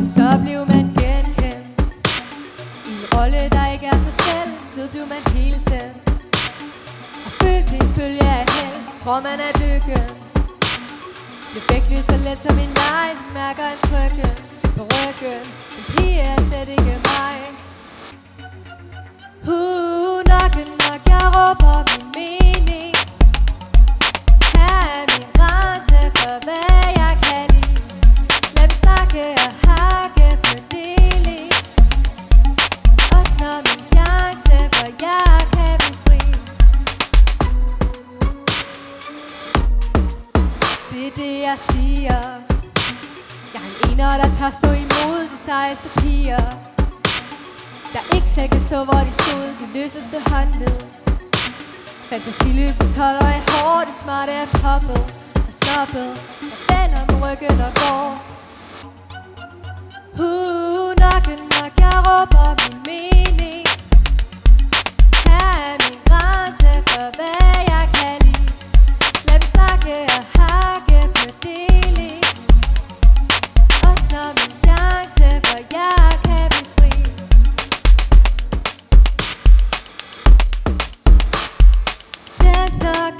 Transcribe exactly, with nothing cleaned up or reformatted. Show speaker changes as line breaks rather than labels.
Så blev man genkendt i en rolle, der ikke er sig selv. Tid blev man helt tændt og følte en bølge af held. Så tror man at lykken blev vægtløs så let som en leg. Mærker en trykken på ryggen. En pige er slet ikke mig. Uh, nok nok, jeg råber min mening. Her er min grænse for hvad jeg kan lide. Lad mig snakke og hakke på deling. Opnår min chance, for jeg kan blive fri. Det er det jeg siger. Jeg er en ener, der tør stå imod de sejeste piger, der ikke selv kan stå, hvor de stod. De løseste håndled, fantasiløse tolvårige hår. De smarte er poppet og stoppet og vender med ryggen og går. Uh, nok nok, jeg råber min mening. Her er min grænse for hvad jeg kan lide. Lad mig snakke og hakke på deling. Opnår min chance, for jeg kan blive fri. Den der